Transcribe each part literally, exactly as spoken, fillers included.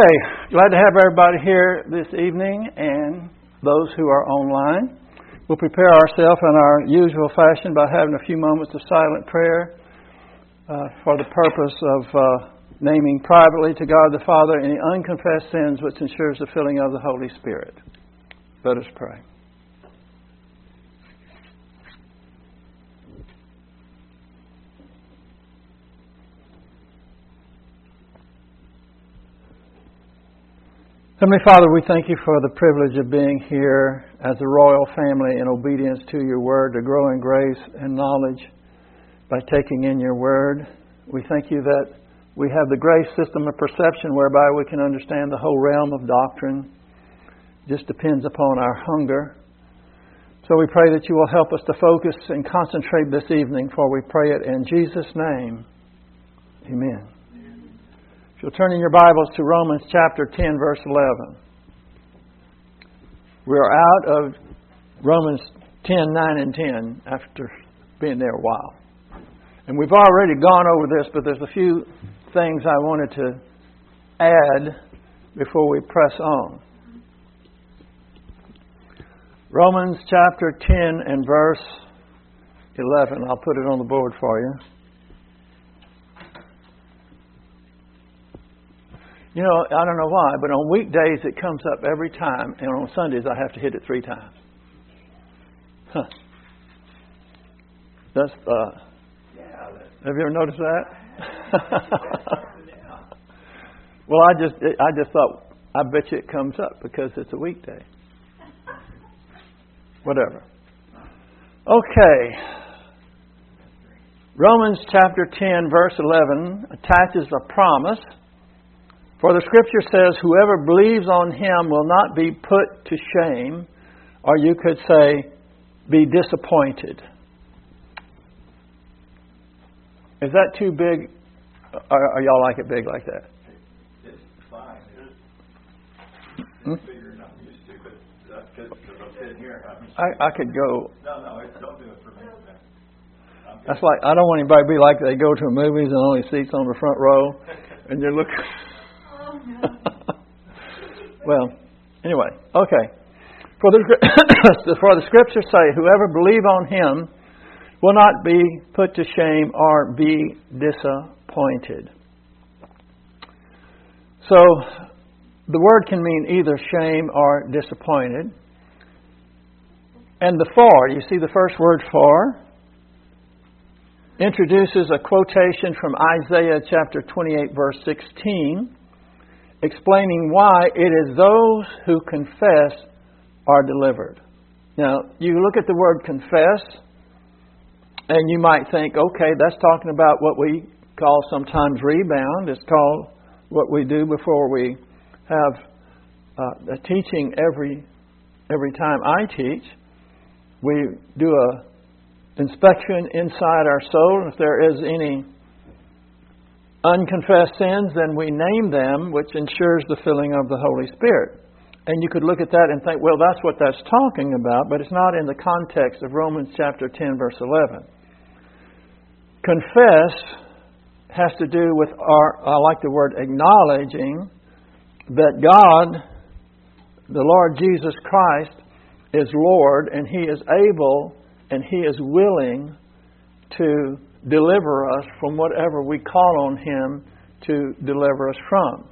Okay, glad to have everybody here this evening and those who are online. We'll prepare ourselves in our usual fashion by having a few moments of silent prayer uh, for the purpose of uh, naming privately to God the Father any unconfessed sins which ensures the filling of the Holy Spirit. Let us pray. Heavenly Father, we thank you for the privilege of being here as a royal family in obedience to your word, to grow in grace and knowledge by taking in your word. We thank you that we have the grace system of perception whereby we can understand the whole realm of doctrine. It just depends upon our hunger. So we pray that you will help us to focus and concentrate this evening, for we pray it in Jesus' name. Amen. If you'll turn in your Bibles to Romans chapter ten, verse eleven. We're out of Romans ten, nine, and ten after being there a while. And we've already gone over this, but there's a few things I wanted to add before we press on. Romans chapter ten and verse eleven. I'll put it on the board for you. You know, I don't know why, but on weekdays it comes up every time, and on Sundays I have to hit it three times. Huh. That's, uh, have you ever noticed that? Well, I just, I just thought, I bet you it comes up because it's a weekday. Whatever. Okay. Romans chapter ten, verse eleven attaches a promise. For the Scripture says, whoever believes on Him will not be put to shame, or you could say, be disappointed. Is that too big? Or, or y'all like it big like that? It's fine. It's Hmm? bigger than I'm used to, but that's because I'm sitting here. I'm I, I could go. No, no, it's, don't do it for me. That's like, I don't want anybody to be like they go to movies and only seats on the front row, and you're looking. Well, anyway, okay. For the for the Scriptures say, whoever believes on Him will not be put to shame or be disappointed. So, the word can mean either shame or disappointed. And the for, you see the first word for, introduces a quotation from Isaiah chapter twenty-eight, verse sixteen, explaining why it is those who confess are delivered. Now, you look at the word confess, and you might think, okay, that's talking about what we call sometimes rebound. It's called what we do before we have uh, a teaching every every time I teach. We do a inspection inside our soul, and if there is any unconfessed sins, then we name them, which ensures the filling of the Holy Spirit. And you could look at that and think, well, that's what that's talking about, but it's not in the context of Romans chapter ten, verse eleven. Confess has to do with our, I like the word acknowledging that God, the Lord Jesus Christ, is Lord, and He is able and He is willing to deliver us from whatever we call on Him to deliver us from.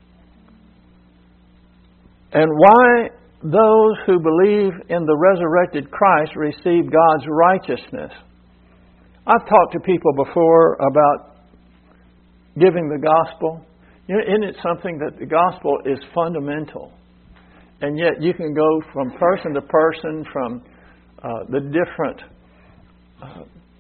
And why those who believe in the resurrected Christ receive God's righteousness. I've talked to people before about giving the gospel. You know, isn't it something that the gospel is fundamental? And yet you can go from person to person, from uh, the different uh,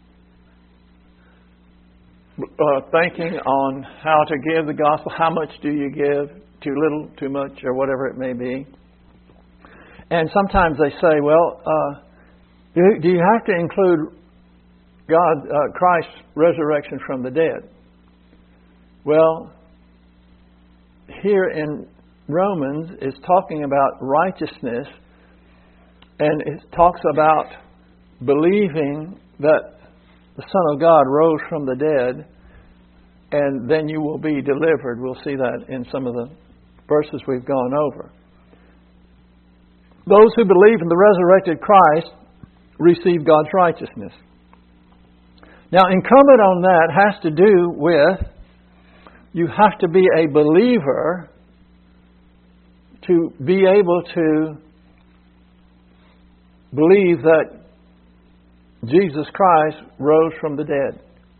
Uh, thinking on how to give the gospel. How much do you give? Too little, too much, or whatever it may be. And sometimes they say, well, uh, do, do you have to include God, uh, Christ's resurrection from the dead? Well, here in Romans is talking about righteousness, and it talks about believing that the Son of God rose from the dead, and then you will be delivered. We'll see that in some of the verses we've gone over. Those who believe in the resurrected Christ receive God's righteousness. Now, incumbent on that has to do with you have to be a believer to be able to believe that Jesus Christ rose from the dead.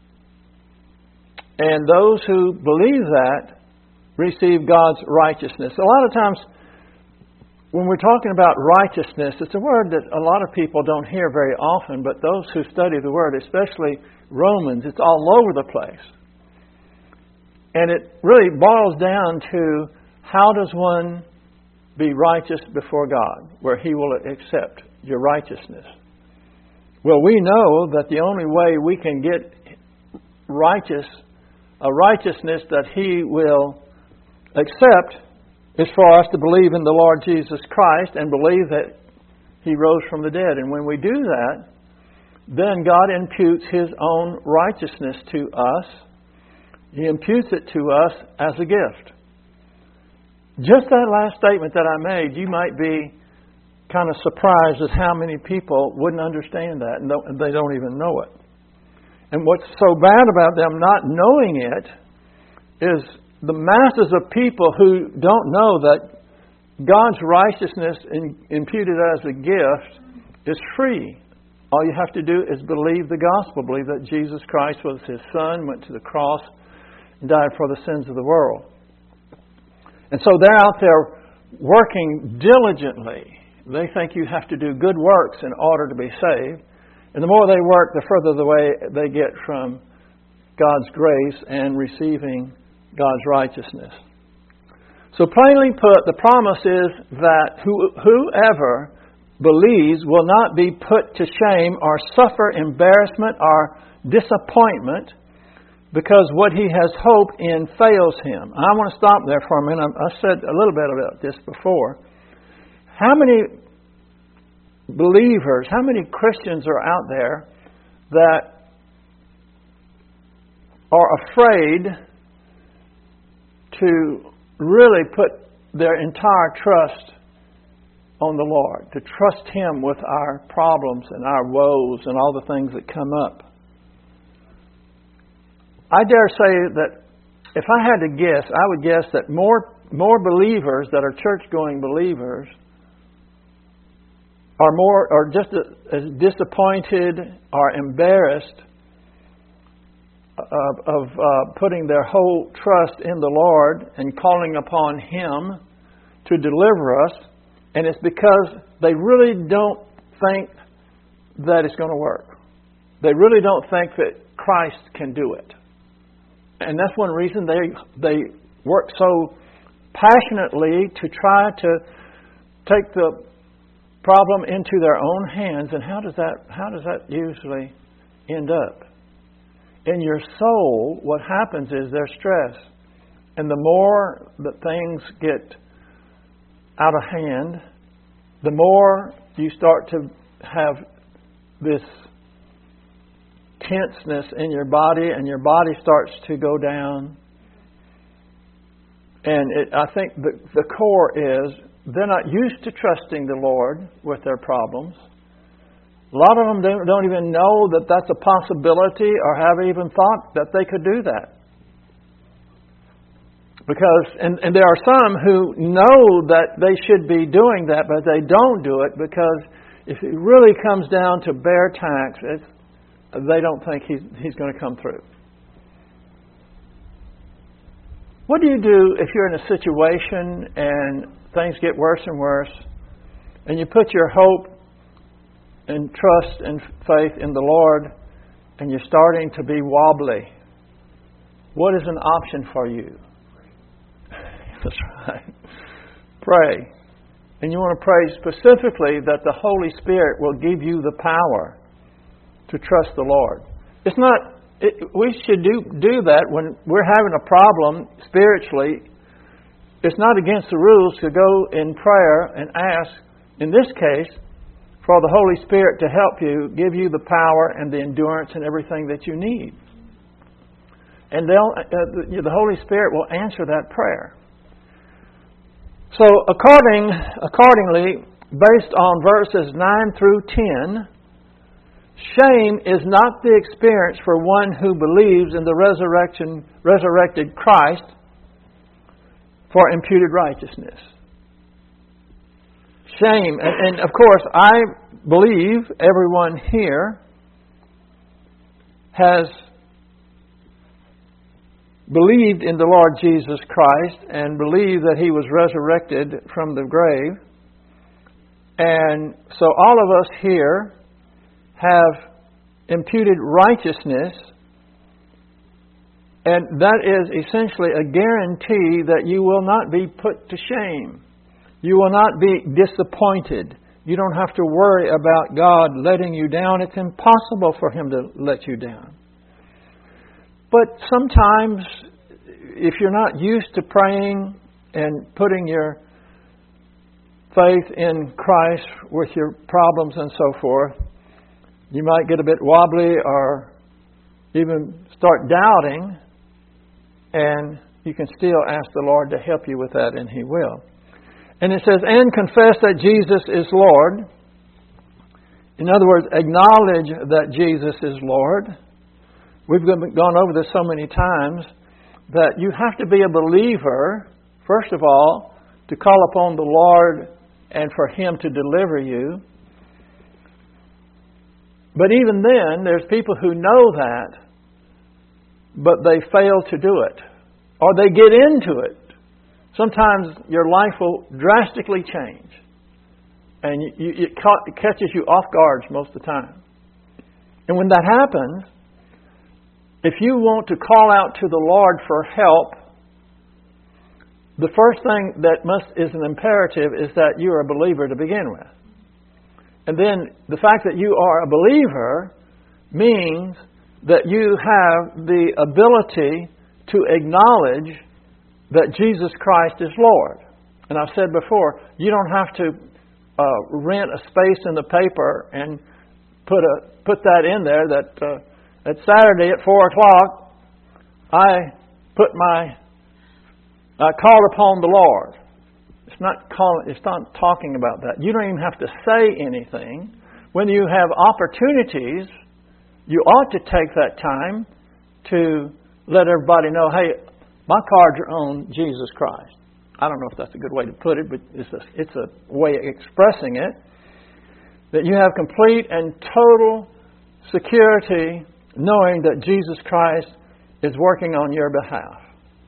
And those who believe that receive God's righteousness. A lot of times, when we're talking about righteousness, it's a word that a lot of people don't hear very often, but those who study the Word, especially Romans, it's all over the place. And it really boils down to how does one be righteous before God, where He will accept your righteousness. Well, we know that the only way we can get righteous, a righteousness that He will accept, is for us to believe in the Lord Jesus Christ and believe that He rose from the dead. And when we do that, then God imputes His own righteousness to us. He imputes it to us as a gift. Just that last statement that I made, you might be kind of surprised at how many people wouldn't understand that and, don't, and they don't even know it. And what's so bad about them not knowing it is the masses of people who don't know that God's righteousness in, imputed as a gift is free. All you have to do is believe the gospel, believe that Jesus Christ was His Son, went to the cross, and died for the sins of the world. And so they're out there working diligently. They think you have to do good works in order to be saved. And the more they work, the further away they get from God's grace and receiving God's righteousness. So plainly put, the promise is that who, whoever believes will not be put to shame or suffer embarrassment or disappointment because what he has hoped in fails him. I want to stop there for a minute. I said a little bit about this before. How many believers, how many Christians are out there that are afraid to really put their entire trust on the Lord, to trust Him with our problems and our woes and all the things that come up? I dare say that if I had to guess, I would guess that more more believers that are church-going believers are more, or just as disappointed or embarrassed of, of uh, putting their whole trust in the Lord and calling upon Him to deliver us, and it's because they really don't think that it's going to work. They really don't think that Christ can do it. And that's one reason they they work so passionately to try to take the problem into their own hands. And how does that how does that usually end up? In your soul, what happens is there's stress. And the more that things get out of hand, the more you start to have this tenseness in your body, and your body starts to go down. And it, I think the, the core is they're not used to trusting the Lord with their problems. A lot of them don't, don't even know that that's a possibility or have even thought that they could do that. Because, and, and there are some who know that they should be doing that, but they don't do it because if it really comes down to bare tax, it's, they don't think he's, he's going to come through. What do you do if you're in a situation and things get worse and worse, and you put your hope and trust and faith in the Lord, and you're starting to be wobbly? What is an option for you? That's right. Pray. And you want to pray specifically that the Holy Spirit will give you the power to trust the Lord. It's not, it, we should do, do that when we're having a problem spiritually. It's not against the rules to go in prayer and ask, in this case, for the Holy Spirit to help you, give you the power and the endurance and everything that you need. And they'll, uh, the, the Holy Spirit will answer that prayer. So according, accordingly, based on verses nine through ten, shame is not the experience for one who believes in the resurrection, resurrected Christ for imputed righteousness. Shame, and, and of course, I believe everyone here has believed in the Lord Jesus Christ and believed that He was resurrected from the grave. And so all of us here have imputed righteousness, and that is essentially a guarantee that you will not be put to shame. You will not be disappointed. You don't have to worry about God letting you down. It's impossible for Him to let you down. But sometimes, if you're not used to praying and putting your faith in Christ with your problems and so forth, you might get a bit wobbly or even start doubting, and you can still ask the Lord to help you with that, and He will. And it says, and confess that Jesus is Lord. In other words, acknowledge that Jesus is Lord. We've gone over this so many times that you have to be a believer, first of all, to call upon the Lord and for Him to deliver you. But even then, there's people who know that, but they fail to do it. Or they get into it. Sometimes your life will drastically change. And you, you, it, ca- it catches you off guard most of the time. And when that happens, if you want to call out to the Lord for help, the first thing that must is an imperative is that you are a believer to begin with. And then the fact that you are a believer means that you have the ability to acknowledge that Jesus Christ is Lord. And I've said before, you don't have to uh, rent a space in the paper and put a put that in there that uh, at Saturday at four o'clock I put my I called upon the Lord. It's not calling. It's not talking about that. You don't even have to say anything. When you have opportunities, you ought to take that time to let everybody know, hey, my cards are on Jesus Christ. I don't know if that's a good way to put it, but it's a, it's a way of expressing it. That you have complete and total security knowing that Jesus Christ is working on your behalf.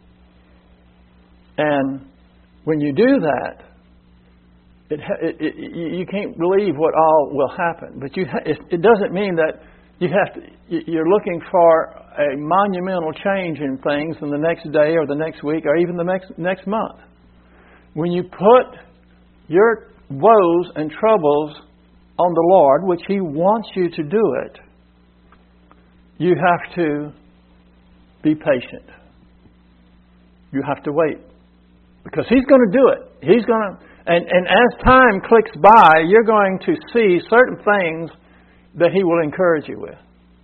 And when you do that, it, it, it, you can't believe what all will happen. But you, it, it doesn't mean that you have to. You're looking for a monumental change in things in the next day or the next week or even the next next month. When you put your woes and troubles on the Lord, which He wants you to do it, you have to be patient. You have to wait. Because He's going to do it. He's going to, and, and as time clicks by, you're going to see certain things that He will encourage you with.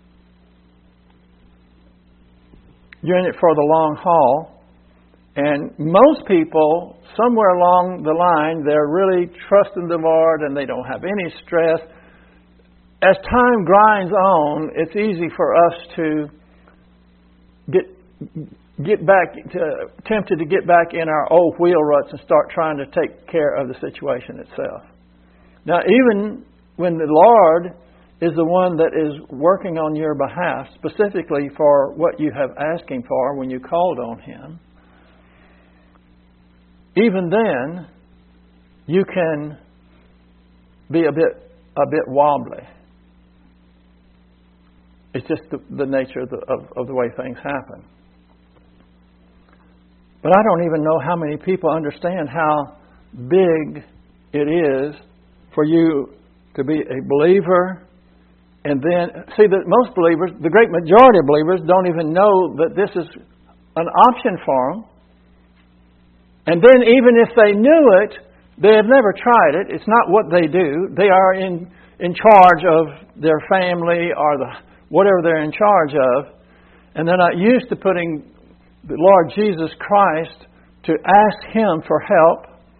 You're in it for the long haul. And most people, somewhere along the line, they're really trusting the Lord and they don't have any stress. As time grinds on, it's easy for us to get get back, to, tempted to get back in our old wheel ruts and start trying to take care of the situation itself. Now, even when the Lord is the one that is working on your behalf, specifically for what you have asked Him for when you called on Him, even then, you can be a bit a bit wobbly. It's just the, the nature of the, of, of the way things happen. But I don't even know how many people understand how big it is for you to be a believer. And then, see, that most believers, the great majority of believers, don't even know that this is an option for them. And then even if they knew it, they have never tried it. It's not what they do. They are in, in charge of their family or the whatever they're in charge of. And they're not used to putting the Lord Jesus Christ to ask Him for help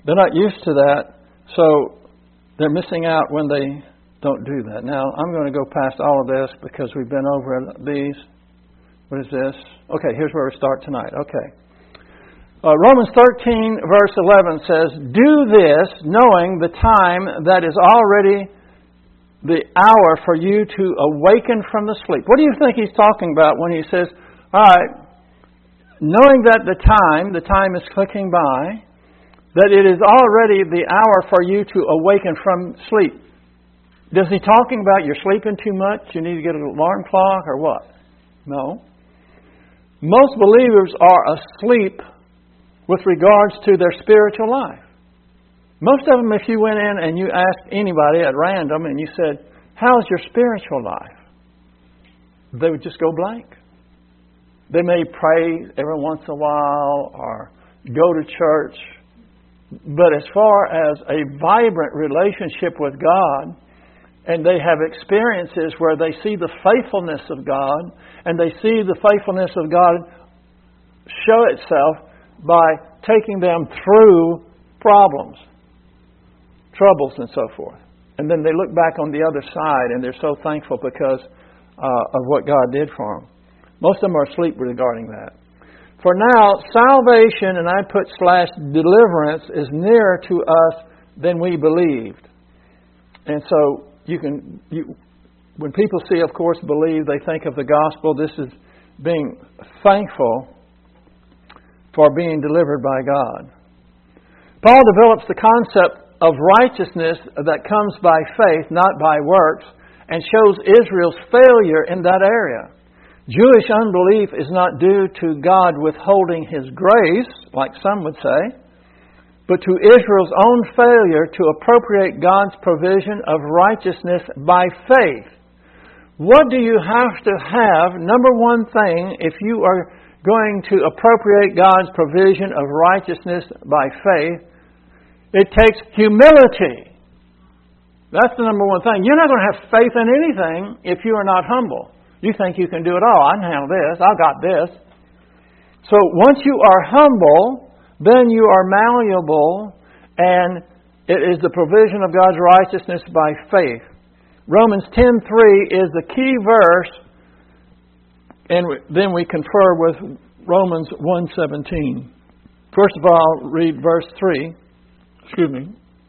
They're not used to that, so they're missing out when they don't do that. Now, I'm going to go past all of this because we've been over these. What is this? Okay, here's where we start tonight. Okay. Uh, Romans thirteen, verse eleven says, "Do this, knowing the time that is already the hour for you to awaken from the sleep." What do you think he's talking about when he says, all right, knowing that the time, the time is clicking by, that it is already the hour for you to awaken from sleep? Is he talking about you're sleeping too much, you need to get an alarm clock, or what? No. Most believers are asleep with regards to their spiritual life. Most of them, if you went in and you asked anybody at random and you said, how's your spiritual life? They would just go blank. They may pray every once in a while or go to church. But as far as a vibrant relationship with God, and they have experiences where they see the faithfulness of God, and they see the faithfulness of God show itself by taking them through problems, troubles, and so forth. And then they look back on the other side, and they're so thankful because uh, of what God did for them. Most of them are asleep regarding that. For now, salvation, and I put slash deliverance, is nearer to us than we believed. And so you can, you, when people see, of course, believe, they think of the gospel. This is being thankful for being delivered by God. Paul develops the concept of righteousness that comes by faith, not by works, and shows Israel's failure in that area. Jewish unbelief is not due to God withholding His grace, like some would say, but to Israel's own failure to appropriate God's provision of righteousness by faith. What do you have to have? Number one thing, if you are going to appropriate God's provision of righteousness by faith, it takes humility. That's the number one thing. You're not going to have faith in anything if you are not humble. You think you can do it all. I can handle this. I've got this. So once you are humble, then you are malleable, and it is the provision of God's righteousness by faith. Romans ten three is the key verse, and then we confer with Romans one seventeen. First of all, read verse three. Excuse me.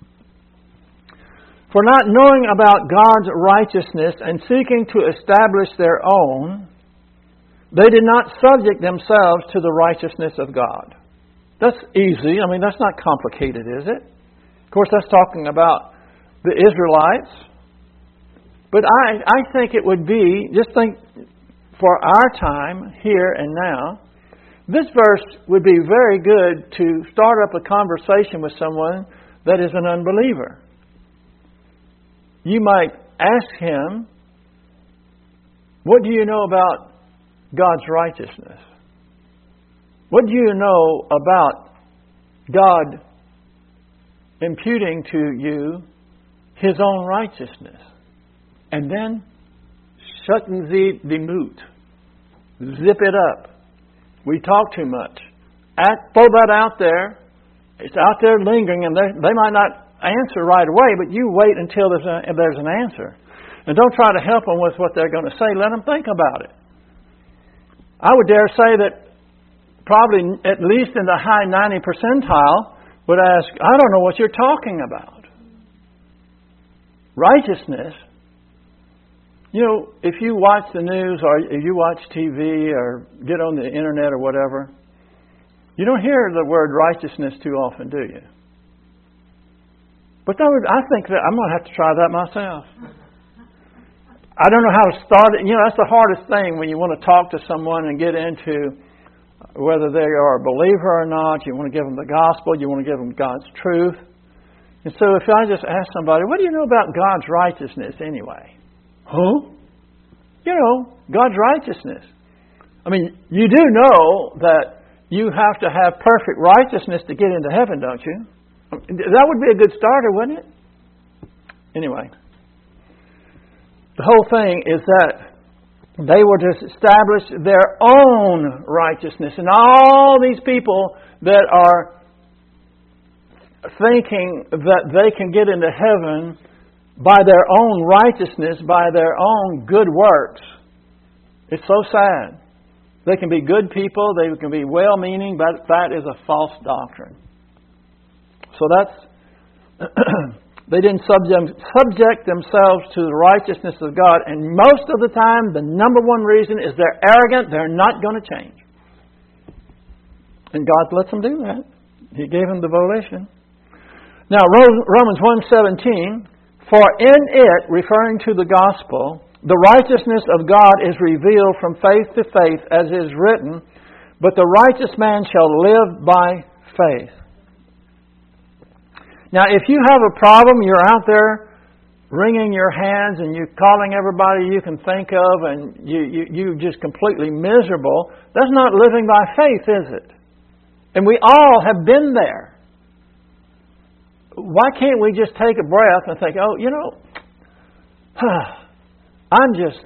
For not knowing about God's righteousness and seeking to establish their own, they did not subject themselves to the righteousness of God. That's easy. I mean, that's not complicated, is it? Of course, that's talking about the Israelites. But I, I think it would be, just think for our time, here and now, this verse would be very good to start up a conversation with someone that is an unbeliever. You might ask him, what do you know about God's righteousness? What do you know about God imputing to you His own righteousness? And then, shutting Sie die Mut. Zip it up. We talk too much. Act, throw that out there. It's out there lingering, and they might not answer right away, but you wait until there's, a, there's an answer. And don't try to help them with what they're going to say. Let them think about it. I would dare say that probably at least in the high ninety percentile would ask, I don't know what you're talking about. Righteousness. You know, if you watch the news or if you watch T V or get on the internet or whatever, you don't hear the word righteousness too often, do you? But that would, I think that I'm going to have to try that myself. I don't know how to start it. You know, that's the hardest thing when you want to talk to someone and get into whether they are a believer or not. You want to give them the gospel. You want to give them God's truth. And so if I just ask somebody, what do you know about God's righteousness anyway? Huh? You know, God's righteousness. I mean, you do know that you have to have perfect righteousness to get into heaven, don't you? That would be a good starter, wouldn't it? Anyway, the whole thing is that they were to establish their own righteousness. And all these people that are thinking that they can get into heaven by their own righteousness, by their own good works. It's so sad. They can be good people, they can be well-meaning, but that is a false doctrine. So that's, they didn't subject, subject themselves to the righteousness of God. And most of the time, the number one reason is they're arrogant, they're not going to change. And God lets them do that. He gave them the volition. Now, Romans one seventeen, for in it, referring to the gospel, the righteousness of God is revealed from faith to faith, as is written, but the righteous man shall live by faith. Now, if you have a problem, you're out there wringing your hands and you're calling everybody you can think of and you, you, you're just completely miserable, that's not living by faith, is it? And we all have been there. Why can't we just take a breath and think, oh, you know, I'm just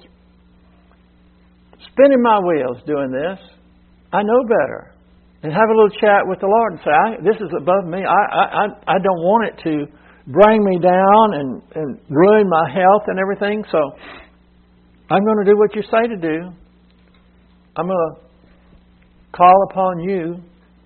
spinning my wheels doing this. I know better. And have a little chat with the Lord and say, I, this is above me. I, I, I don't want it to bring me down and, and ruin my health and everything. So I'm going to do what you say to do. I'm going to call upon you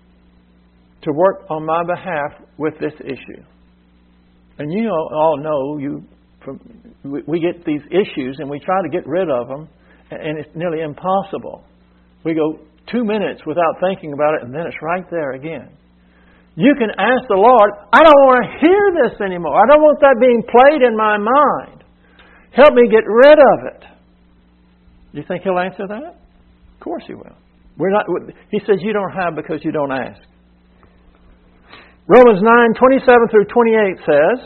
to work on my behalf with this issue. And you all know, you from, we get these issues and we try to get rid of them, and it's nearly impossible. We go two minutes without thinking about it, and then it's right there again. You can ask the Lord, I don't want to hear this anymore. I don't want that being played in my mind. Help me get rid of it. Do you think He'll answer that? Of course He will. We're not. He says you don't have because you don't ask. Romans nine, twenty-seven through twenty-eight says,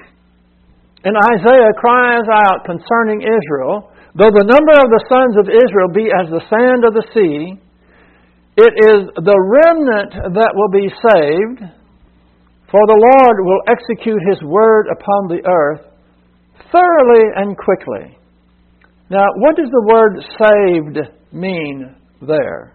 and Isaiah cries out concerning Israel, though the number of the sons of Israel be as the sand of the sea, it is the remnant that will be saved, for the Lord will execute His word upon the earth thoroughly and quickly. Now, what does the word saved mean there?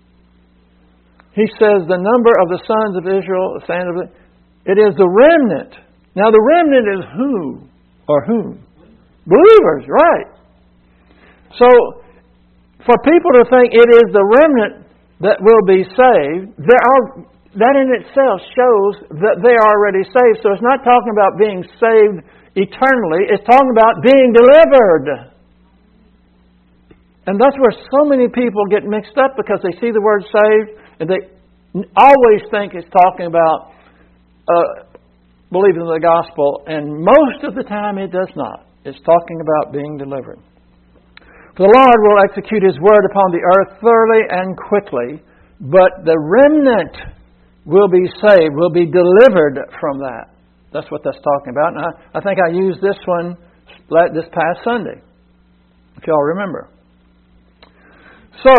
He says the number of the sons of Israel, the sand of the, it is the remnant. Now the remnant is who or whom? Believers, right. So for people to think it is the remnant that will be saved, there are, that in itself shows that they are already saved. So it's not talking about being saved eternally, it's talking about being delivered. And that's where so many people get mixed up, because they see the word saved and they always think it's talking about uh, believing in the gospel, and most of the time it does not. It's talking about being delivered. For the Lord will execute His word upon the earth thoroughly and quickly, but the remnant will be saved, will be delivered from that. That's what that's talking about. And I, I think I used this one this past Sunday, if y'all remember. So,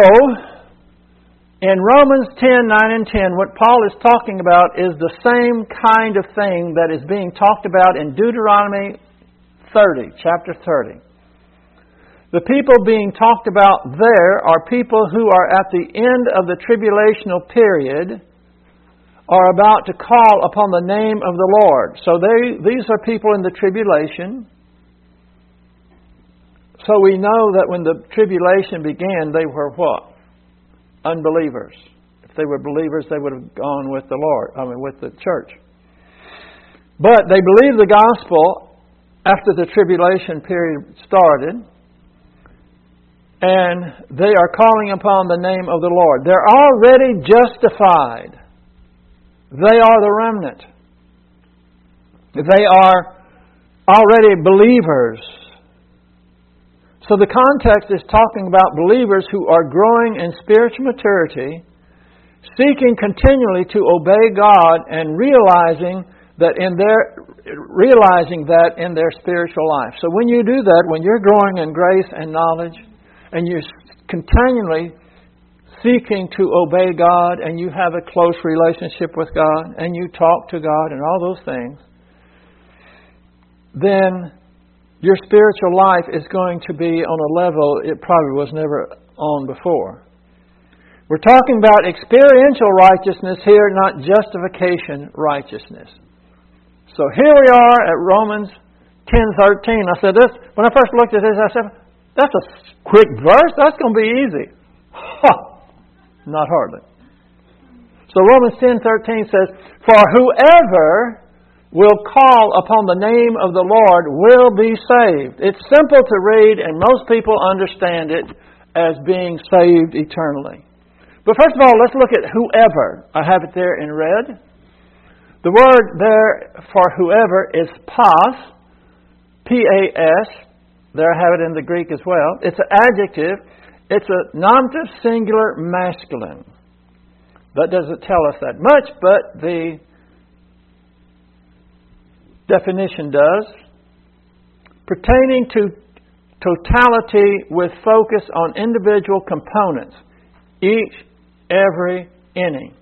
in Romans ten, nine and ten, what Paul is talking about is the same kind of thing that is being talked about in Deuteronomy thirty, chapter thirty. The people being talked about there are people who are at the end of the tribulational period, are about to call upon the name of the Lord. So they, these are people in the tribulation. So we know that when the tribulation began, they were what? Unbelievers. If they were believers, they would have gone with the Lord, I mean with the church. But they believed the gospel after the tribulation period started, and they are calling upon the name of the Lord. They're already justified. They are the remnant. They are already believers. So the context is talking about believers who are growing in spiritual maturity, seeking continually to obey God and realizing that in their realizing that in their spiritual life. So when you do that, when you're growing in grace and knowledge, and you're continually seeking to obey God, and you have a close relationship with God, and you talk to God and all those things, then your spiritual life is going to be on a level it probably was never on before. We're talking about experiential righteousness here, not justification righteousness. So here we are at Romans ten thirteen. I said this, when I first looked at this, I said, that's a quick verse. That's going to be easy. Ha! Not hardly. So Romans ten thirteen says, for whoever will call upon the name of the Lord will be saved. It's simple to read, and most people understand it as being saved eternally. But first of all, let's look at whoever. I have it there in red. The word there for whoever is pas, P A S. There I have it in the Greek as well. It's an adjective. It's a nominative singular masculine. That doesn't tell us that much, but the definition does. Pertaining to totality with focus on individual components. Each, every, any.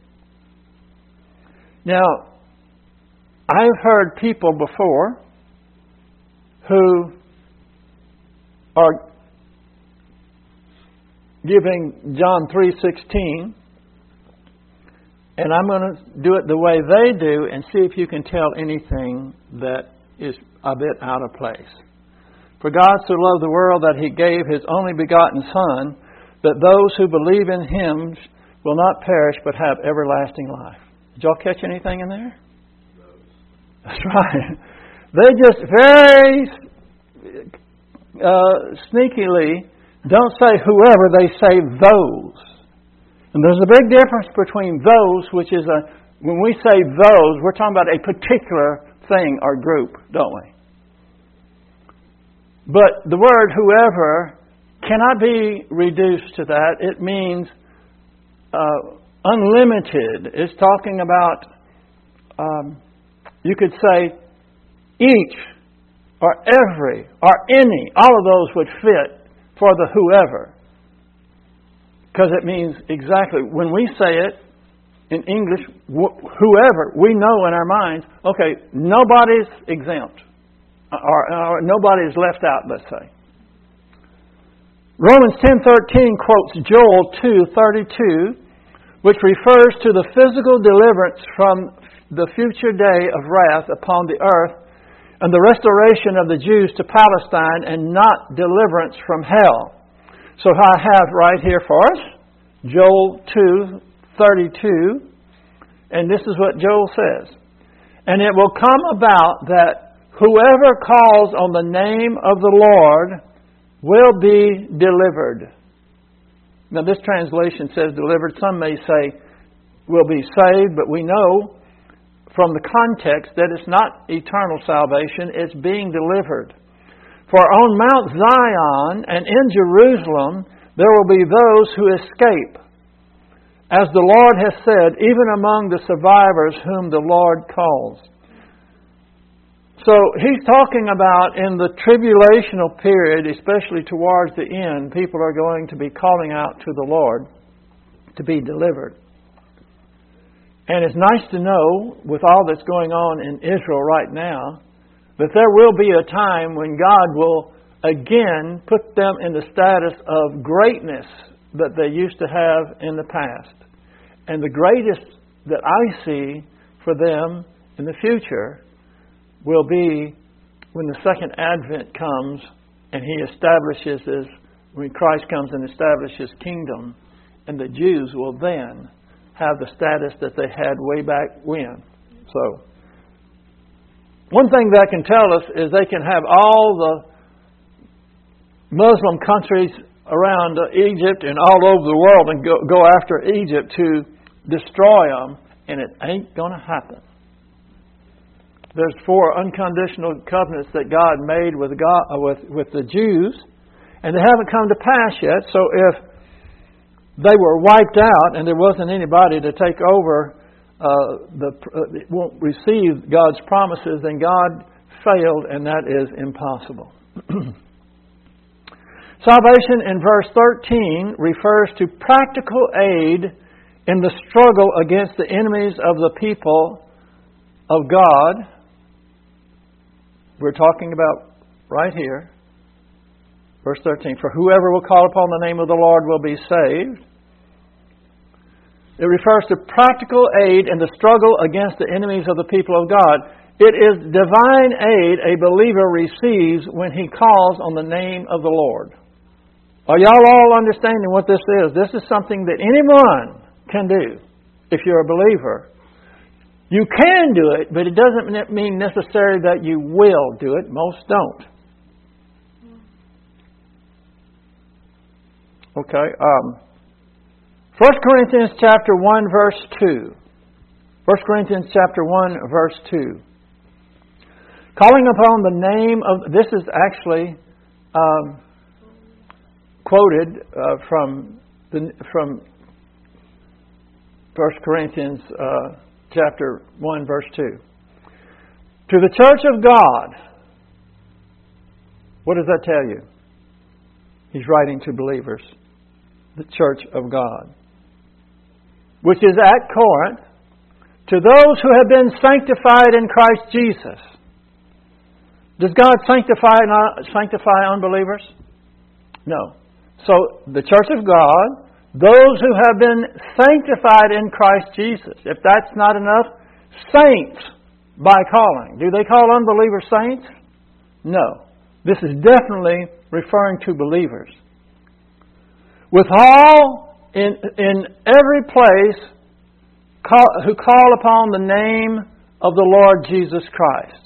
Now, I've heard people before who are giving John three sixteen, and I'm going to do it the way they do and see if you can tell anything that is a bit out of place. For God so loved the world that He gave His only begotten Son, that those who believe in Him will not perish but have everlasting life. Did y'all catch anything in there? That's right. They just very uh, sneakily don't say whoever, they say those. And there's a big difference between those, which is a, when we say those, we're talking about a particular thing or group, don't we? But the word whoever cannot be reduced to that. It means uh, unlimited. It's talking about, um, you could say, each or every or any. All of those would fit for the whoever. Because it means exactly, when we say it in English, wh- whoever, we know in our minds, okay, nobody's exempt. Or, or nobody is left out, let's say. Romans ten thirteen quotes Joel two thirty-two, which refers to the physical deliverance from the future day of wrath upon the earth and the restoration of the Jews to Palestine, and not deliverance from hell. So I have right here for us Joel two thirty-two, and this is what Joel says. And it will come about that whoever calls on the name of the Lord will be delivered. Now this translation says delivered. Some may say will be saved, but we know from the context that it's not eternal salvation, it's being delivered. For on Mount Zion and in Jerusalem there will be those who escape, as the Lord has said, even among the survivors whom the Lord calls. So he's talking about in the tribulational period, especially towards the end, people are going to be calling out to the Lord to be delivered. And it's nice to know, with all that's going on in Israel right now, that there will be a time when God will again put them in the status of greatness that they used to have in the past. And the greatest that I see for them in the future will be when the second advent comes and He establishes His, when Christ comes and establishes His kingdom, and the Jews will then have the status that they had way back when. So, one thing that can tell us is they can have all the Muslim countries around Egypt and all over the world and go, go after Egypt to destroy them, and it ain't going to happen. There's four unconditional covenants that God made with God, with with the Jews, and they haven't come to pass yet. So if they were wiped out and there wasn't anybody to take over, uh, the uh, won't receive God's promises, then God failed, and that is impossible. Salvation in verse thirteen refers to practical aid in the struggle against the enemies of the people of God. We're talking about right here, verse thirteen. For whoever will call upon the name of the Lord will be saved. It refers to practical aid in the struggle against the enemies of the people of God. It is divine aid a believer receives when he calls on the name of the Lord. Are y'all all understanding what this is? This is something that anyone can do if you're a believer. You can do it, but it doesn't mean necessarily that you will do it. Most don't. Okay. Um, First Corinthians chapter one, verse two. First Corinthians chapter one, verse two. Calling upon the name of... This is actually um, quoted uh, from the, from First Corinthians uh, chapter one, verse two. To the church of God. What does that tell you? He's writing to believers. The church of God, which is at Corinth, to those who have been sanctified in Christ Jesus. Does God sanctify sanctify unbelievers? No. So, the church of God, those who have been sanctified in Christ Jesus. If that's not enough, saints by calling. Do they call unbelievers saints? No. This is definitely referring to believers. With all in in every place call, who call upon the name of the Lord Jesus Christ.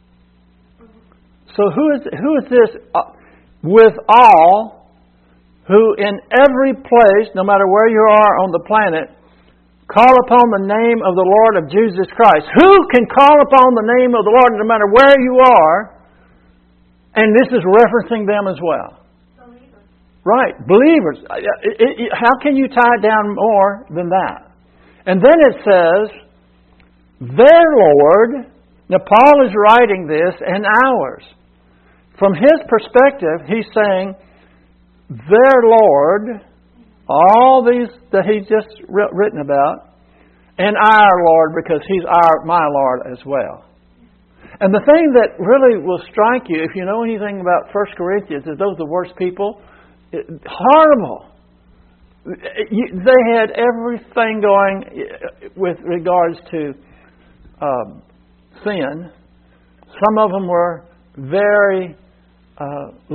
So who is who is this? Uh, with all who in every place, no matter where you are on the planet, call upon the name of the Lord of Jesus Christ. Who can call upon the name of the Lord no matter where you are? And this is referencing them as well. Right, believers. It, it, it, how can you tie it down more than that? And then it says, their Lord. Now Paul is writing this and ours. From his perspective, he's saying, their Lord, all these that he's just written about, and our Lord, because he's our my Lord as well. And the thing that really will strike you, if you know anything about First Corinthians, is those are the worst people. It, horrible. They had everything going with regards to um, sin. Some of them were very, uh,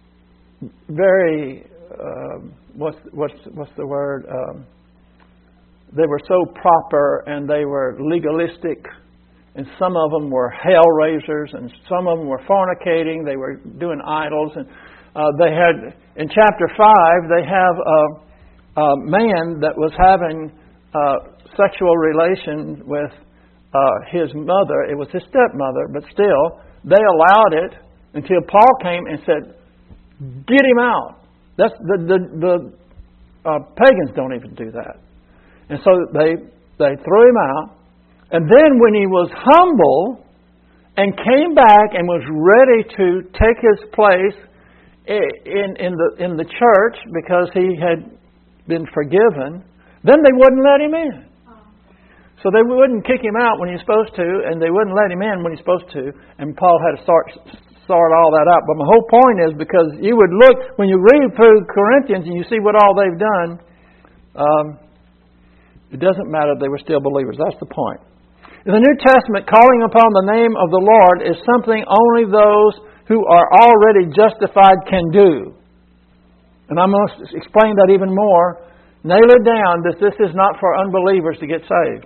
very. Uh, what's what's what's the word? Um, they were so proper and they were legalistic, and some of them were hell raisers, and some of them were fornicating. They were doing idols and. Uh, they had, in chapter five, they have a, a man that was having uh, sexual relation with uh, his mother. It was his stepmother, but still, they allowed it until Paul came and said, get him out. That's the, the, the uh, pagans don't even do that. And so they, they threw him out. And then when he was humble and came back and was ready to take his place in in the in the church because he had been forgiven, then they wouldn't let him in. So they wouldn't kick him out when he's supposed to, and they wouldn't let him in when he's supposed to. And Paul had to start sort all that out. But my whole point is because you would look when you read through Corinthians and you see what all they've done. Um, it doesn't matter if they were still believers. That's the point. In the New Testament, calling upon the name of the Lord is something only those who are already justified can do. And I'm going to explain that even more. Nail it down that this is not for unbelievers to get saved.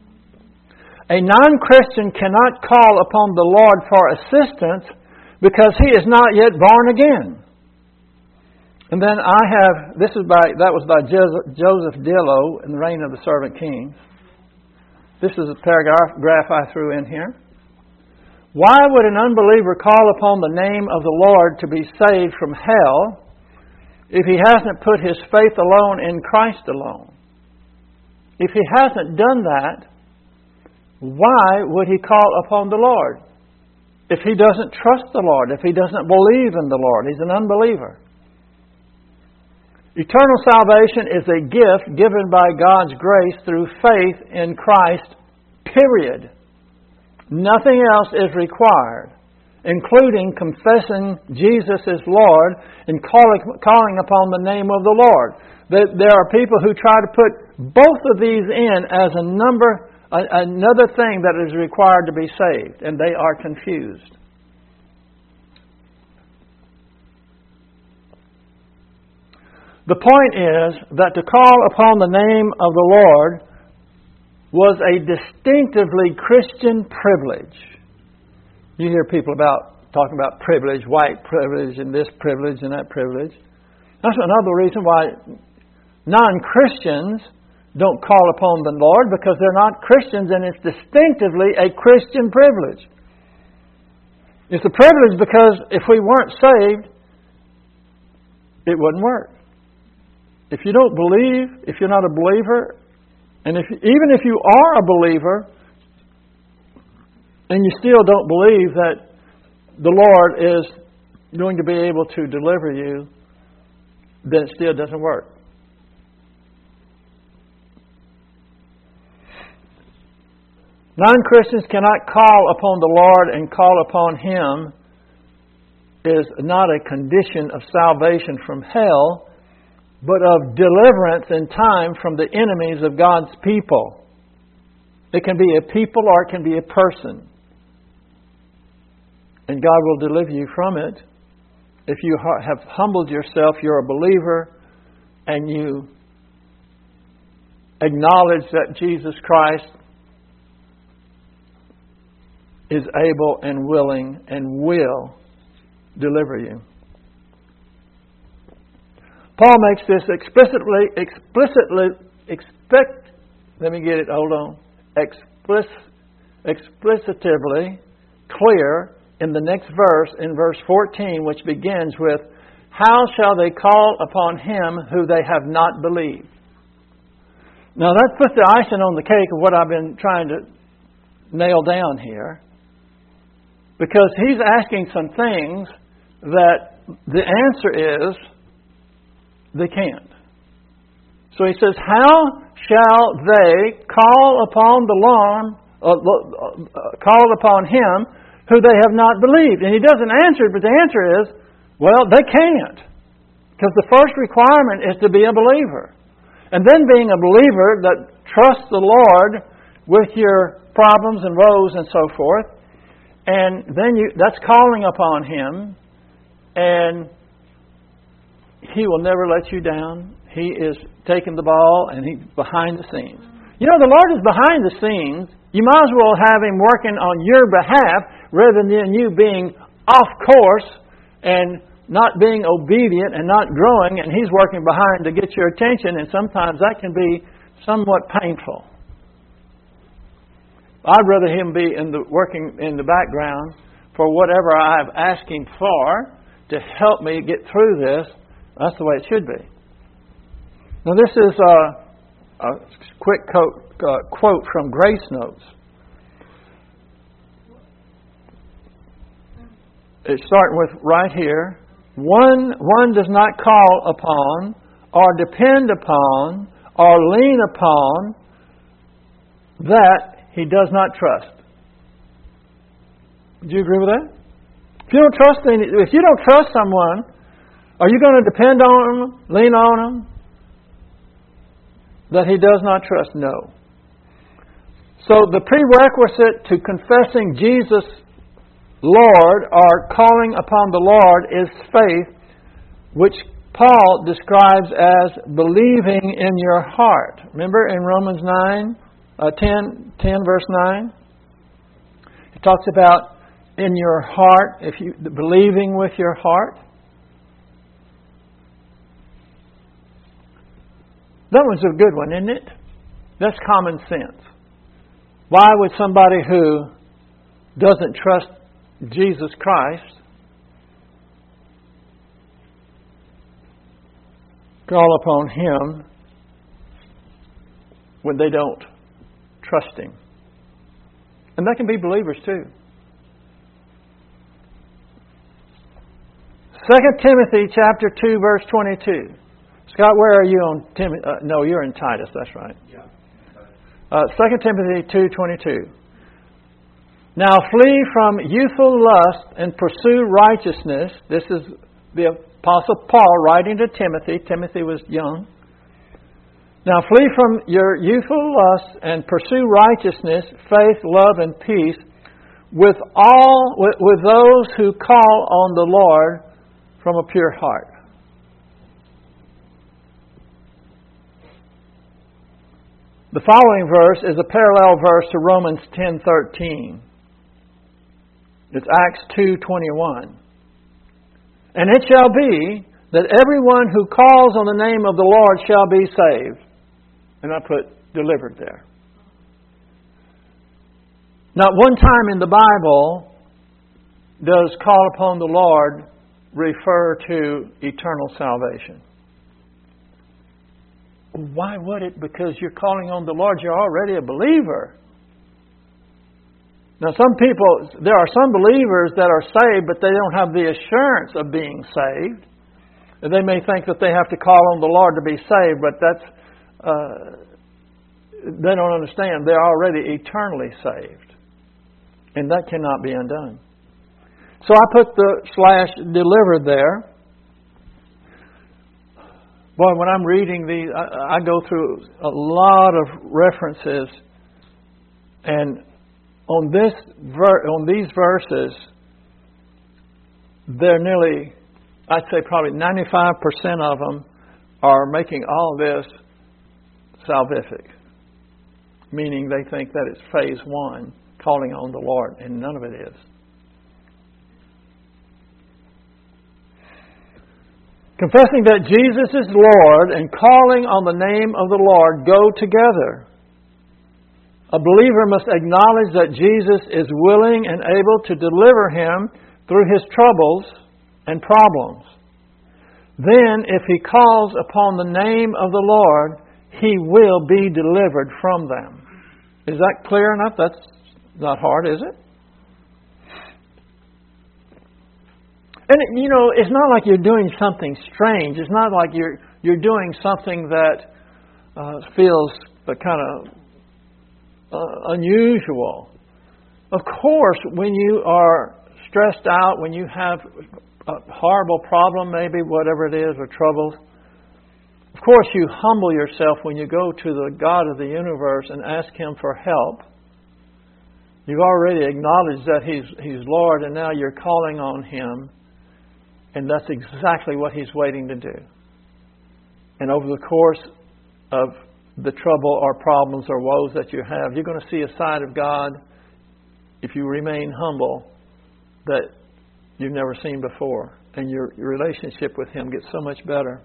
A non-Christian cannot call upon the Lord for assistance because he is not yet born again. And then I have, this is by, that was by Joseph Dillow in the Reign of the Servant Kings. This is a paragraph I threw in here. Why would an unbeliever call upon the name of the Lord to be saved from hell if he hasn't put his faith alone in Christ alone? If he hasn't done that, why would he call upon the Lord? If he doesn't trust the Lord, if he doesn't believe in the Lord, he's an unbeliever. Eternal salvation is a gift given by God's grace through faith in Christ, period. Nothing else is required, including confessing Jesus as Lord and calling, calling upon the name of the Lord. There are people who try to put both of these in as a number, a, another thing that is required to be saved, and they are confused. The point is that to call upon the name of the Lord was a distinctively Christian privilege. You hear people about talking about privilege, white privilege, and this privilege and that privilege. That's another reason why non-Christians don't call upon the Lord, because they're not Christians, and it's distinctively a Christian privilege. It's a privilege because if we weren't saved, it wouldn't work. If you don't believe, if you're not a believer, and if even if you are a believer, and you still don't believe that the Lord is going to be able to deliver you, then it still doesn't work. Non-Christians cannot call upon the Lord, and call upon Him is not a condition of salvation from hell, but of deliverance in time from the enemies of God's people. It can be a people or it can be a person. And God will deliver you from it. If you have humbled yourself, you're a believer, and you acknowledge that Jesus Christ is able and willing and will deliver you. Paul makes this explicitly, explicitly, expect, let me get it, hold on, Explic, explicitively clear in the next verse, in verse fourteen, which begins with, how shall they call upon Him who they have not believed? Now that puts the icing on the cake of what I've been trying to nail down here, because he's asking some things that the answer is, they can't. So he says, how shall they call upon the Lord, uh, uh, call upon Him who they have not believed? And he doesn't answer it, but the answer is, well, they can't. Because the first requirement is to be a believer. And then being a believer that trusts the Lord with your problems and woes and so forth. And then you that's calling upon Him, and He will never let you down. He is taking the ball, and He's behind the scenes. You know, the Lord is behind the scenes. You might as well have Him working on your behalf rather than you being off course and not being obedient and not growing, and He's working behind to get your attention, and sometimes that can be somewhat painful. I'd rather Him be in the working in the background for whatever I've asked Him for to help me get through this. That's the way it should be. Now this is a, a quick quote, uh, quote from Grace Notes. It's starting with right here. One, one does not call upon or depend upon or lean upon that he does not trust. Do you agree with that? If you don't trust any, if you don't trust someone, are you going to depend on them, lean on them, that he does not trust? No. So the prerequisite to confessing Jesus Lord or calling upon the Lord is faith, which Paul describes as believing in your heart. Remember in Romans nine, uh, ten, ten, verse nine? It talks about in your heart, if you believing with your heart. That one's a good one, isn't it? That's common sense. Why would somebody who doesn't trust Jesus Christ call upon Him when they don't trust Him? And that can be believers too. Second Timothy chapter two, verse twenty-two. Scott, where are you on Timothy? Uh, no, you're in Titus. That's right. Yeah. Uh, Second Timothy two twenty-two. Now flee from youthful lust and pursue righteousness. This is the Apostle Paul writing to Timothy. Timothy was young. Now flee from your youthful lusts and pursue righteousness, faith, love, and peace with all with, with those who call on the Lord from a pure heart. The following verse is a parallel verse to Romans ten thirteen. It's Acts two twenty-one. And it shall be that everyone who calls on the name of the Lord shall be saved. And I put delivered there. Not one time in the Bible does call upon the Lord refer to eternal salvation. Why would it? Because you're calling on the Lord, you're already a believer. Now some people, there are some believers that are saved, but they don't have the assurance of being saved. They may think that they have to call on the Lord to be saved, but that's uh, they don't understand. They're already eternally saved. And that cannot be undone. So I put the slash delivered there. Boy, when I'm reading these, I, I go through a lot of references. And on this ver- on these verses, they're nearly, I'd say probably ninety-five percent of them are making all this salvific. Meaning they think that it's phase one, calling on the Lord, and none of it is. Confessing that Jesus is Lord and calling on the name of the Lord go together. A believer must acknowledge that Jesus is willing and able to deliver him through his troubles and problems. Then, if he calls upon the name of the Lord, he will be delivered from them. Is that clear enough? That's not hard, is it? And, you know, it's not like you're doing something strange. It's not like you're you're doing something that uh, feels uh, kind of uh, unusual. Of course, when you are stressed out, when you have a horrible problem, maybe, whatever it is, or troubles, of course you humble yourself when you go to the God of the universe and ask Him for help. You've already acknowledged that He's He's Lord, and now you're calling on Him. And that's exactly what He's waiting to do. And over the course of the trouble or problems or woes that you have, you're going to see a side of God, if you remain humble, that you've never seen before. And your, your relationship with Him gets so much better.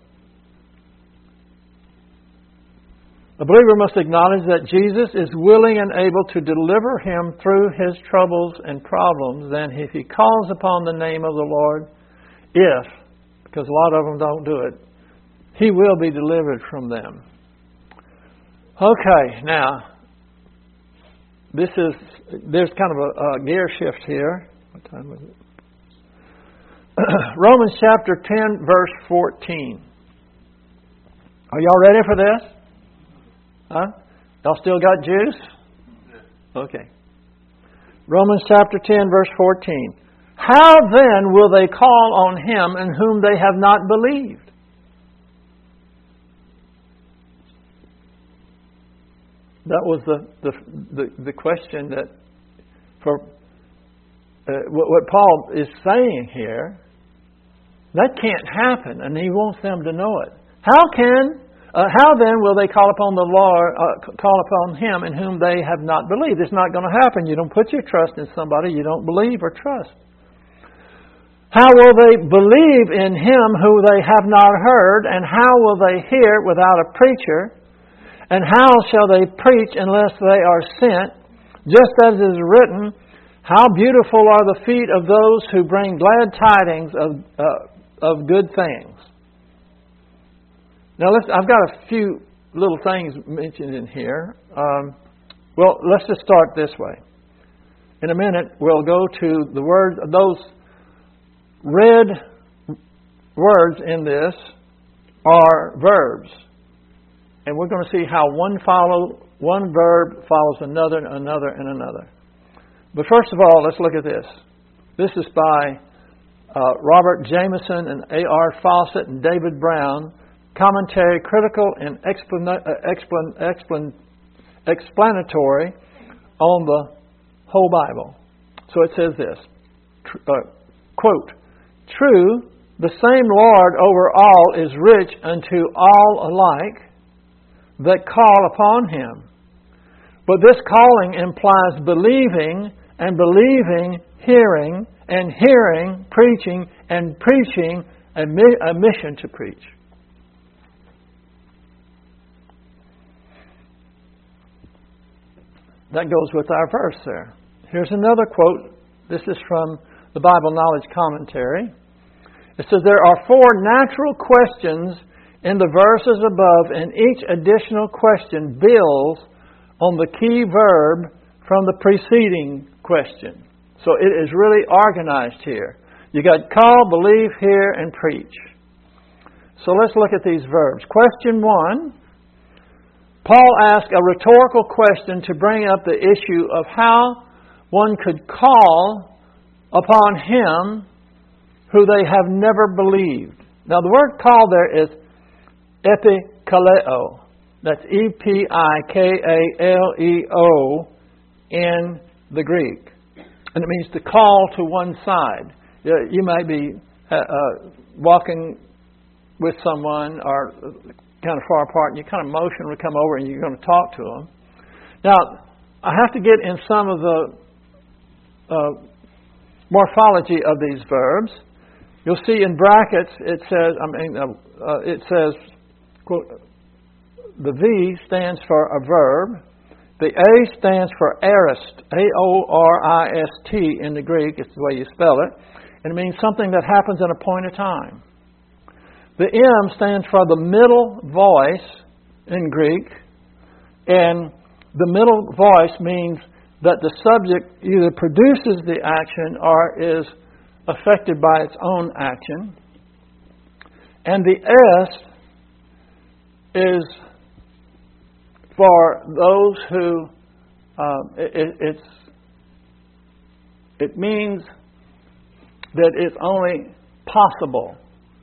A believer must acknowledge that Jesus is willing and able to deliver him through his troubles and problems. Then if he calls upon the name of the Lord, if, because a lot of them don't do it, he will be delivered from them. Okay, now, this is, there's kind of a, a gear shift here. What time is it? Romans chapter ten, verse fourteen. Are y'all ready for this? Huh? Y'all still got juice? Okay. Romans chapter ten, verse fourteen. How then will they call on Him in whom they have not believed? That was the the the, the question that for uh, what, what Paul is saying here. That can't happen, and he wants them to know it. How can uh, how then will they call upon the Lord, uh, call upon Him in whom they have not believed? It's not going to happen. You don't put your trust in somebody you don't believe or trust. How will they believe in Him who they have not heard? And how will they hear without a preacher? And how shall they preach unless they are sent? Just as is written, how beautiful are the feet of those who bring glad tidings of uh, of good things. Now, let's, I've got a few little things mentioned in here. Um, well, let's just start this way. In a minute, we'll go to the words, those red words in this are verbs. And we're going to see how one follow one verb follows another, and another, and another. But first of all, let's look at this. This is by uh, Robert Jameson and A R Fawcett and David Brown. commentary, critical and explan- explan- explan- explanatory on the whole Bible. So it says this, uh, quote, "True, the same Lord over all is rich unto all alike that call upon Him. But this calling implies believing, and believing, hearing, and hearing, preaching, and preaching, a, mi- a mission to preach." That goes with our verse there. Here's another quote. This is from the Bible Knowledge Commentary. It says, "There are four natural questions in the verses above, and each additional question builds on the key verb from the preceding question." So it is really organized here. You got call, believe, hear, and preach. So let's look at these verbs. Question one, Paul asked a rhetorical question to bring up the issue of how one could call upon Him who they have never believed. Now the word call there is epikaleo. That's E P I K A L E O in the Greek. And it means to call to one side. You might be uh, uh, walking with someone or kind of far apart, and you kind of motion to come over and you're going to talk to them. Now, I have to get in some of the uh, morphology of these verbs. You'll see in brackets it says, I mean, uh, uh, it says, quote, the V stands for a verb. The A stands for aorist, A O R I S T in the Greek. It's the way you spell it. And it means something that happens in a point of time. The M stands for the middle voice in Greek. And the middle voice means that the subject either produces the action or is affected by its own action. And the S is for those who uh, it, it's it means that it's only possible.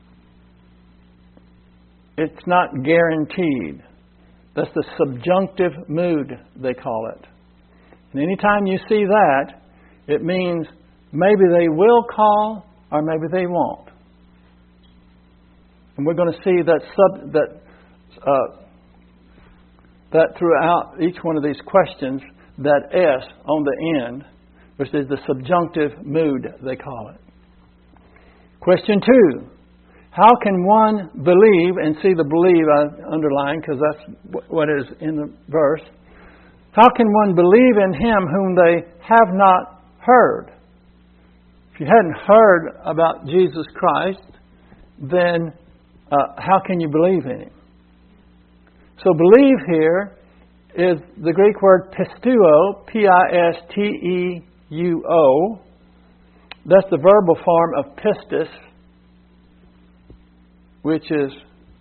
It's not guaranteed. That's the subjunctive mood, they call it. And anytime you see that, it means maybe they will call or maybe they won't. And we're going to see that sub that uh, that throughout each one of these questions, that S on the end, which is the subjunctive mood, they call it. Question two. How can one believe, and see the believe I underline because that's what is in the verse. How can one believe in Him whom they have not heard? If you hadn't heard about Jesus Christ, then uh, how can you believe in Him? So believe here is the Greek word pistuo, P I S T E U O. That's the verbal form of pistis, which is,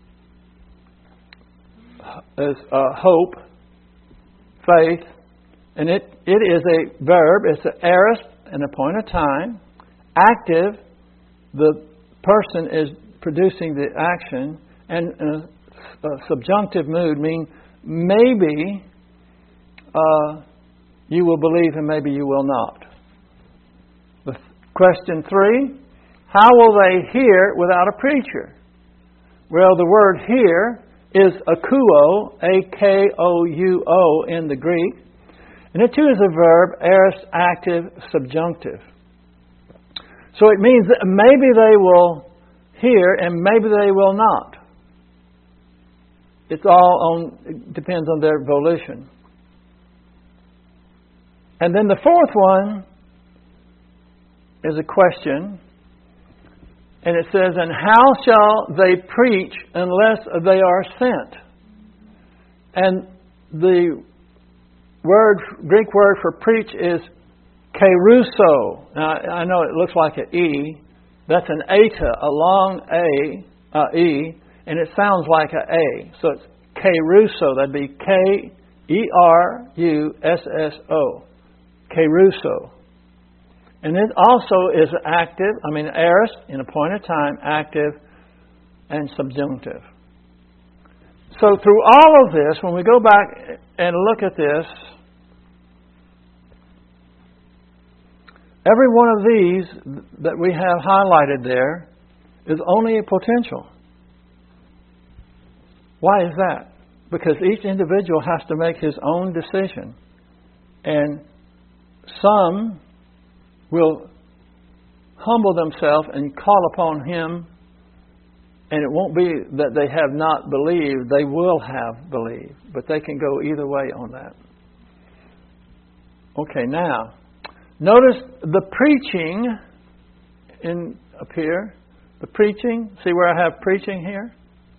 is uh, hope, faith. And it, it is a verb. It's an aorist in a point of time. Active, the person is producing the action. And uh, Uh, subjunctive mood mean maybe uh, you will believe and maybe you will not. The th- question three, how will they hear without a preacher? Well, the word hear is akuo, A K O U O in the Greek. And it too is a verb, aorist, active, subjunctive. So it means that maybe they will hear and maybe they will not. It's all on, it depends on their volition. And then the fourth one is a question. And it says, and how shall they preach unless they are sent? And the word, Greek word for preach is keruso. Now, I know it looks like an E. That's an eta, a long A, uh, E. And it sounds like an A. So it's keruso. That'd be K E R U S S O. Keruso. And it also is active, I mean aorist, in a point of time, active and subjunctive. so through all of this, when we go back and look at this, every one of these that we have highlighted there is only a potential. Why is that? Because each individual has to make his own decision. And some will humble themselves and call upon Him, and it won't be that they have not believed, they will have believed. But they can go either way on that. Okay, now, notice the preaching in up here. The preaching, see where I have preaching here?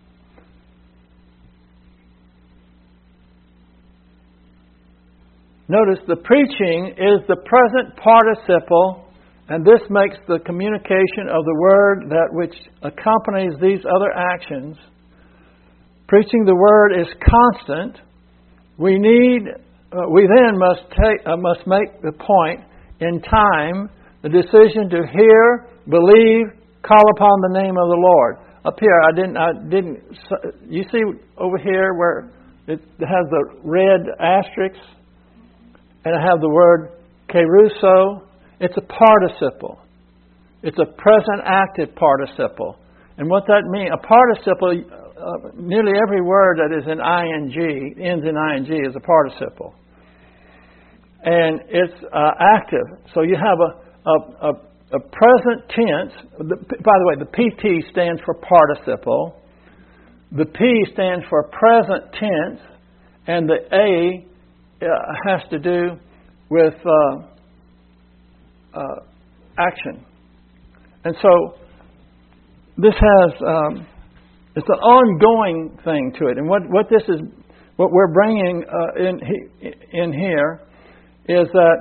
Notice the preaching is the present participle, and this makes the communication of the word that which accompanies these other actions. Preaching the word is constant. We need, uh, we then must take, uh, must make the point in time, the decision to hear, believe, call upon the name of the Lord. Up here, I didn't, I didn't. You see over here where it has the red asterisk? And I have the word keruso. It's a participle. It's a present active participle. And what that means, a participle, uh, nearly every word that is in ing, ends in ing, is a participle. And it's uh, active. So you have a, a, a, a present tense. The, by the way, the P T stands for participle. The P stands for present tense. And the A Uh, has to do with uh, uh, action. And so this has, um, it's an ongoing thing to it. And what, what this is, what we're bringing uh, in, in here is that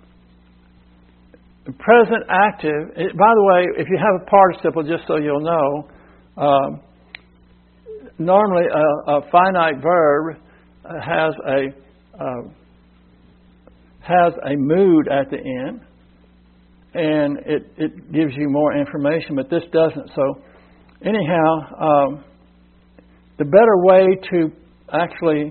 present active, it, by the way, if you have a participle, just so you'll know, um, normally a, a finite verb has a Uh, has a mood at the end, and it, it gives you more information, but this doesn't. So anyhow, um, the better way to actually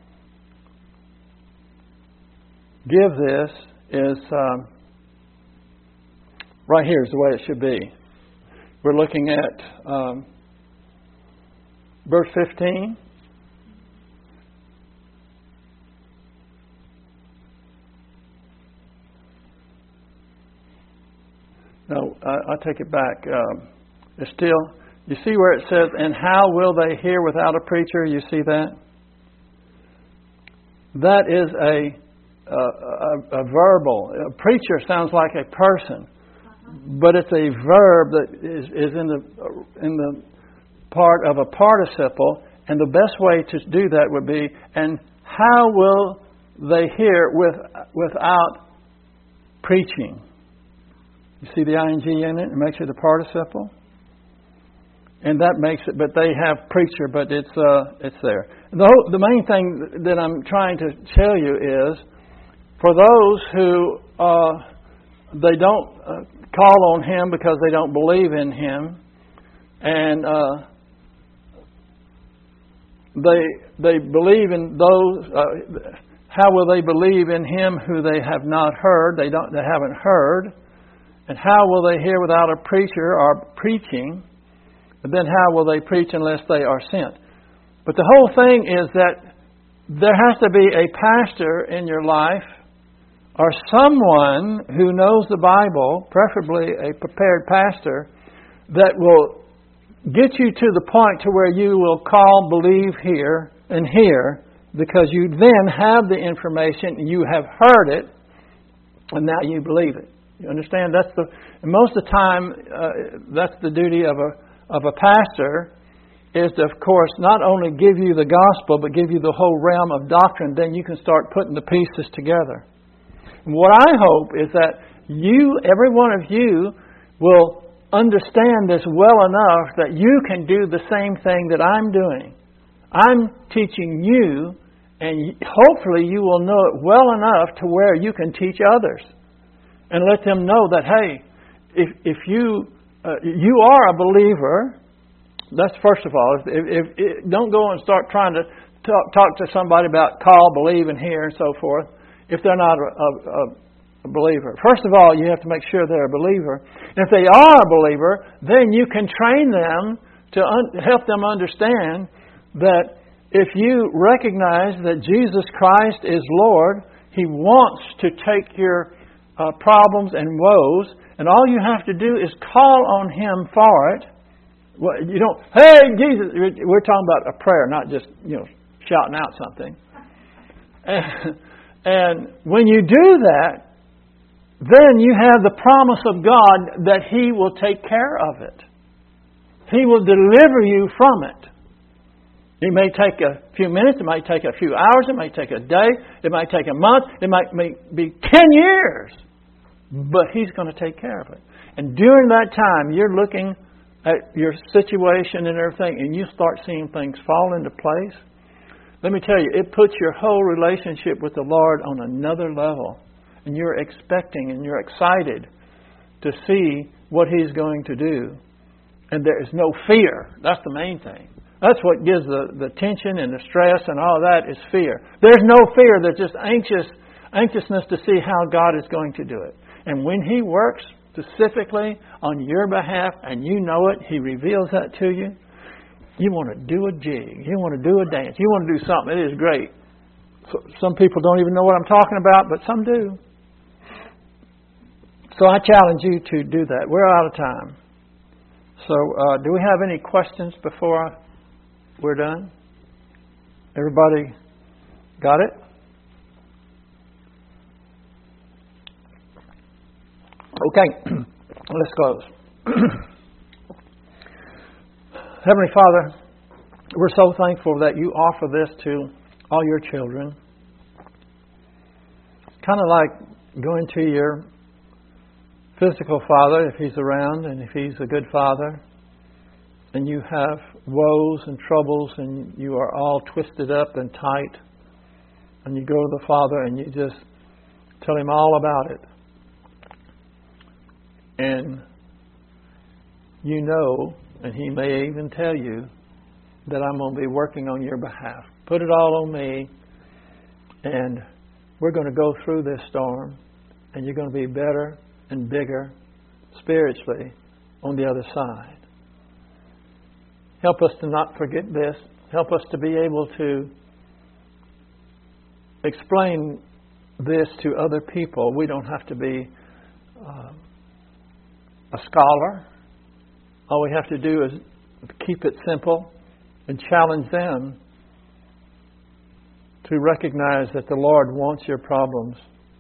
give this is um, right here is the way it should be. We're looking at um, verse fifteen. No, I, I take it back. Um, it's still, you see where it says, and how will they hear without a preacher? You see that? That is a, a, a, a verbal. A preacher sounds like a person, but it's a verb that is, is in the in the part of a participle. And the best way to do that would be, and how will they hear with without preaching? You see the ing in it? It makes it a participle. And that makes it, but they have preacher, but it's uh, it's there. The, whole, the main thing that I'm trying to tell you is, for those who uh, they don't uh, call on Him because they don't believe in Him, and uh, they they believe in those. Uh, how will they believe in Him who they have not heard? They don't. They haven't heard. And how will they hear without a preacher or preaching? But then how will they preach unless they are sent? But the whole thing is that there has to be a pastor in your life, or someone who knows the Bible, preferably a prepared pastor, that will get you to the point to where you will call, believe, hear, and hear, because you then have the information, you have heard it, and now you believe it. You understand? That's the and most of the time uh, that's the duty of a of a pastor, is to, of course, not only give you the gospel but give you the whole realm of doctrine. Then you can start putting the pieces together. And what I hope is that you, every one of you, will understand this well enough that you can do the same thing that I'm doing. I'm teaching you, and hopefully you will know it well enough to where you can teach others. And let them know that, hey, if if you uh, you are a believer, That's first of all. If, if, if don't go and start trying to talk, talk to somebody about call, believe, and hear, and so forth, if they're not a, a, a believer. First of all, you have to make sure they're a believer. And if they are a believer, then you can train them to un- help them understand that if you recognize that Jesus Christ is Lord, He wants to take your uh, problems and woes, and all you have to do is call on Him for it. Well, you don't, hey, Jesus, we're talking about a prayer, not just, you know, shouting out something. And, and when you do that, then you have the promise of God that He will take care of it. He will deliver you from it. It may take a few minutes, it might take a few hours, it might take a day, it might take a month, it might be ten years. But He's going to take care of it. And during that time, you're looking at your situation and everything, and you start seeing things fall into place. Let me tell you, it puts your whole relationship with the Lord on another level. And you're expecting and you're excited to see what He's going to do. And there is no fear. That's the main thing. That's what gives the, the tension and the stress and all that is fear. There's no fear. There's just anxious anxiousness to see how God is going to do it. And when He works specifically on your behalf and you know it, He reveals that to you, you want to do a jig. You want to do a dance. You want to do something. It is great. So, some people don't even know what I'm talking about, but some do. So I challenge you to do that. We're out of time. So uh, do we have any questions before we're done? Everybody got it? Okay, let's close. Heavenly Father, we're so thankful that You offer this to all Your children. Kind of like going to your physical father, if he's around, and if he's a good father, and you have woes and troubles, and you are all twisted up and tight, and you go to the Father and you just tell Him all about it. And you know, and He may even tell you, that I'm going to be working on your behalf. Put it all on me, and we're going to go through this storm, and you're going to be better and bigger spiritually on the other side. Help us to not forget this. Help us to be able to explain this to other people. We don't have to be uh, a scholar. All we have to do is keep it simple and challenge them to recognize that the Lord wants your problems,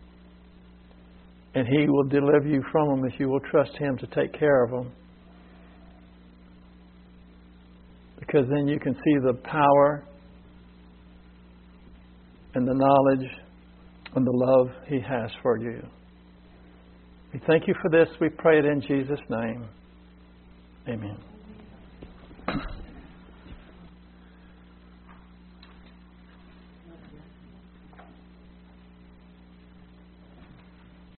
and He will deliver you from them if you will trust Him to take care of them. Because then you can see the power and the knowledge and the love He has for you. We thank You for this. We pray it in Jesus' name. Amen.